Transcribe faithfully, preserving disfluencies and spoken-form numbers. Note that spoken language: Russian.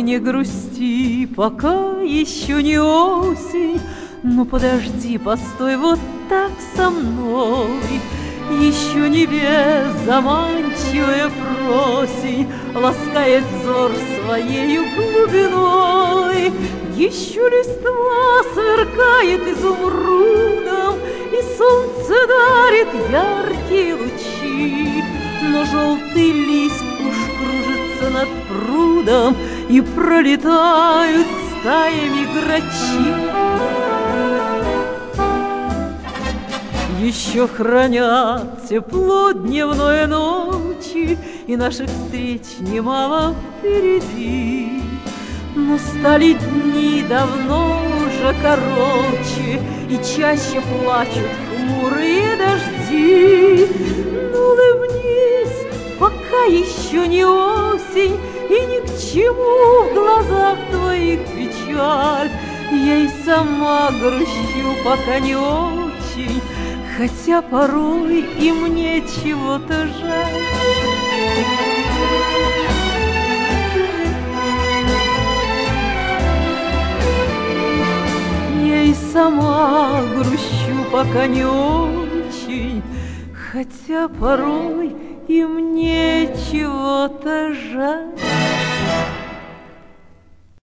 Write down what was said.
не грусти, пока еще не осень. Ну подожди, постой вот так со мной. Еще небес заманчивая просень ласкает взор своею глубиной. Еще листва сверкает изумрудом, и солнце дарит яркие лучи. Но желтый лист уж кружится над прудом, и пролетают стаями грачи. Еще хранят тепло дневной ночи, и наших встреч немало впереди. Но стали дни давно уже короче, и чаще плачут хмурые дожди. Ну, улыбнись, пока еще не осень, и ни к чему в глазах твоих печаль. Я и сама грущу, пока не очень, хотя порой и мне чего-то жаль. Я и сама грущу, пока не очень, хотя порой и мне чего-то жаль.